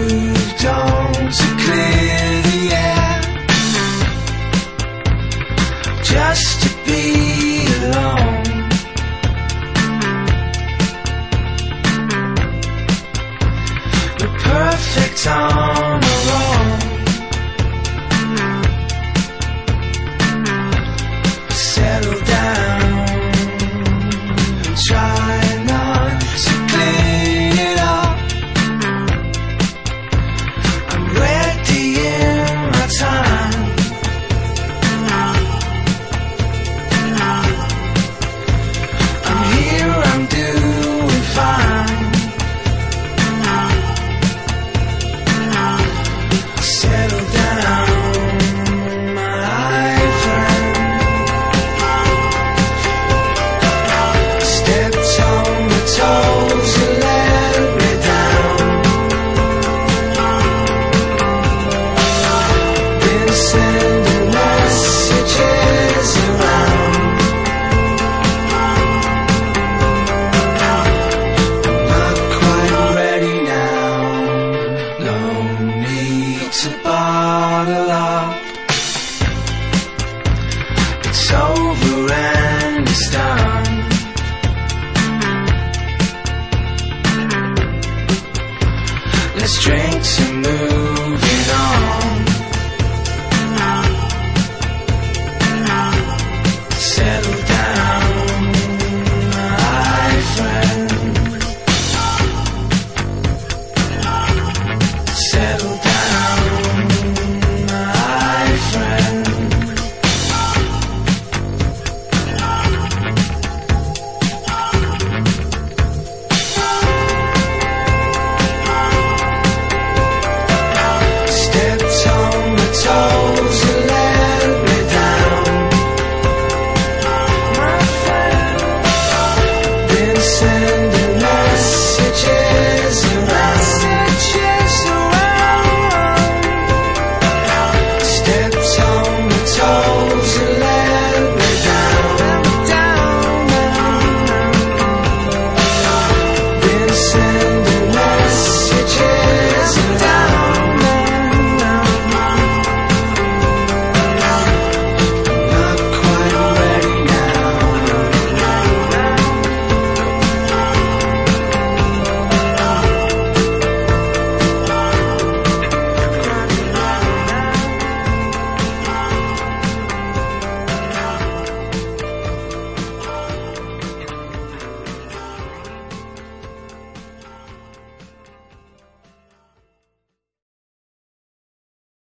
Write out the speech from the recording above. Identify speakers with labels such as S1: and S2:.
S1: moved on to clear the air, just to be alone. We're perfect on our own. Settle down, try not to clean it up. I'm ready in my time. I'm here, I'm doing fine. Settle down, my friend. Stepped on my toes and let me down. Been sending messages around. Not quite ready now. No need to bottle up. It's over and it's done. Let's drink to move